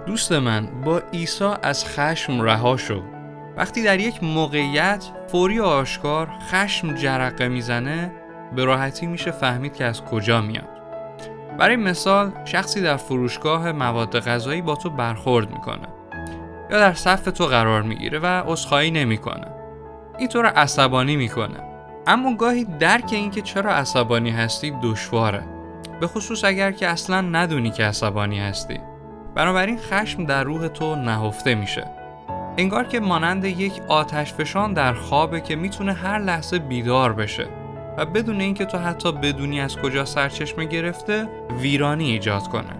دوست من، با عیسی از خشم رها شو. وقتی در یک موقعیت فوری و آشکار خشم جرقه میزنه، به راحتی میشه فهمید که از کجا میاد. برای مثال، شخصی در فروشگاه مواد غذایی با تو برخورد میکنه یا در صف تو قرار میگیره و عذرخواهی نمیکنه. این تو رو عصبانی میکنه. اما گاهی درک این که چرا عصبانی هستی دشواره، به خصوص اگر که اصلا ندونی که عصبانی هستی. بنابراین خشم در روح تو نهفته میشه، انگار که مانند یک آتشفشان در خوابه که میتونه هر لحظه بیدار بشه و بدون اینکه تو حتی بدونی از کجا سرچشمه گرفته ویرانی ایجاد کنه.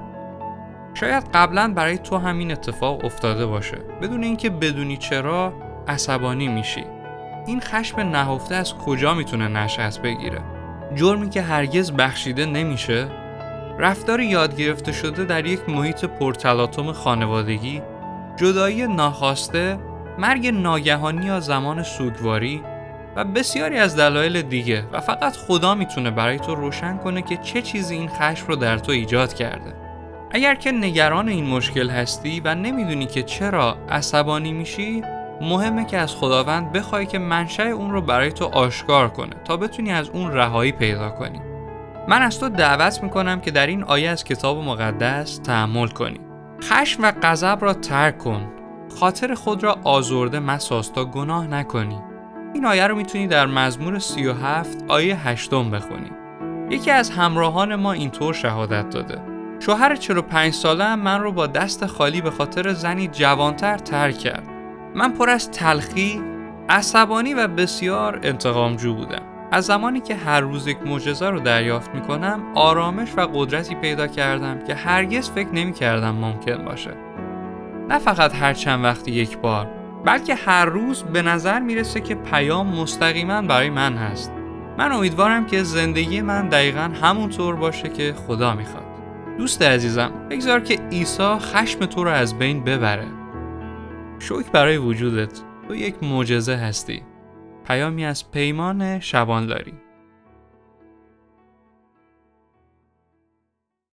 شاید قبلا برای تو همین اتفاق افتاده باشه، بدون اینکه بدونی چرا عصبانی میشی. این خشم نهفته از کجا میتونه نشأت بگیره؟ جرمی که هرگز بخشیده نمیشه، رفتار یاد گرفته شده در یک محیط پرتلاطم خانوادگی، جدایی ناخواسته، مرگ ناگهانی یا زمان سوگواری و بسیاری از دلایل دیگه، و فقط خدا میتونه برای تو روشن کنه که چه چیزی این خشم رو در تو ایجاد کرده. اگر که نگران این مشکل هستی و نمیدونی که چرا عصبانی میشی، مهمه که از خداوند بخوای که منشأ اون رو برای تو آشکار کنه تا بتونی از اون رهایی پیدا کنی. من از تو دعوت میکنم که در این آیه از کتاب مقدس تأمل کنی. خشم و غضب را ترک کن. خاطر خود را آزرده مساز تا گناه نکنی. این آیه رو میتونی در مزمور 37 آیه 8 بخونی. یکی از همراهان ما اینطور شهادت داده: شوهر 45 ساله هم من رو با دست خالی به خاطر زنی جوانتر ترک کرد. من پر از تلخی، عصبانی و بسیار انتقامجو بودم. از زمانی که هر روز یک معجزه رو دریافت میکنم، آرامش و قدرتی پیدا کردم که هرگز فکر نمیکردم ممکن باشه. نه فقط هر چند وقتی یک بار، بلکه هر روز به نظر میرسه که پیام مستقیما برای من هست. من امیدوارم که زندگی من دقیقاً همونطور باشه که خدا میخواد. دوست عزیزم، بگذار که عیسی خشم تو رو از بین ببره. شکر برای وجودت، تو یک معجزه هستی. پیامی از پیمان شبانلاری.